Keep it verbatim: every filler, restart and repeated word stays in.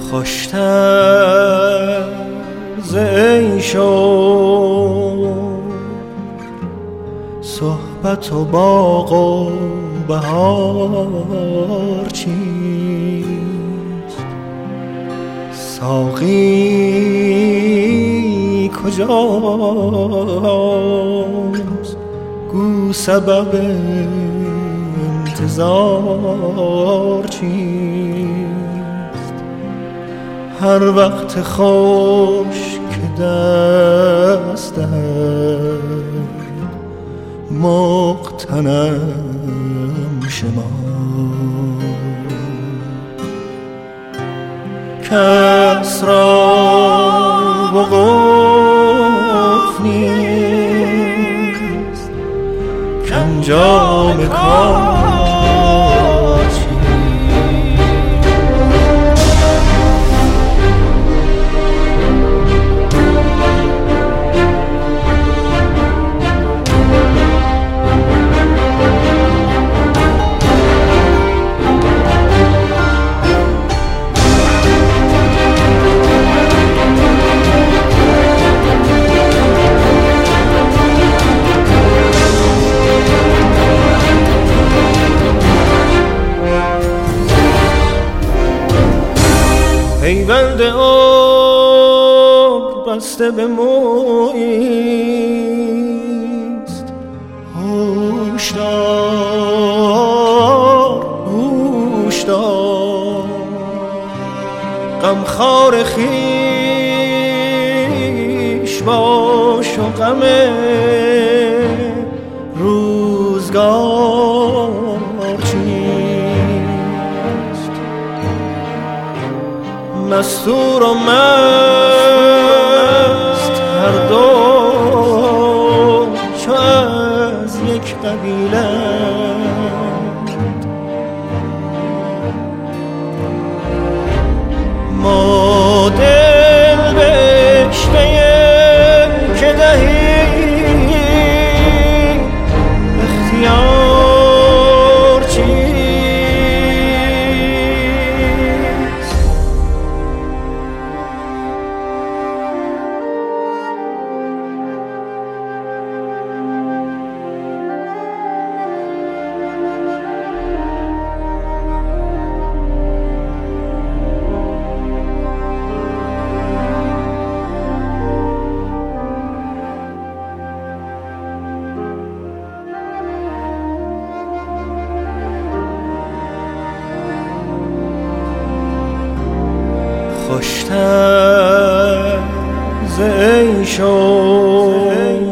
خوشتر ز عیش و صحبت و باغ و بهار چیست؟ ساقی کجاست؟ گو سبب انتظار چیست؟ هر وقت خوش که دست مقتنم شما، کس را وقوف نیست کانجام کار پیوند عمر بسته به موییست. هوشدار هوشدار غمخوار خویش باش و غم روزگار چیست؟ مستور و مست هر دو چو از یک قبیله، ما دل بشته که دهی اختیار چیست؟ خوشتر ز عیش و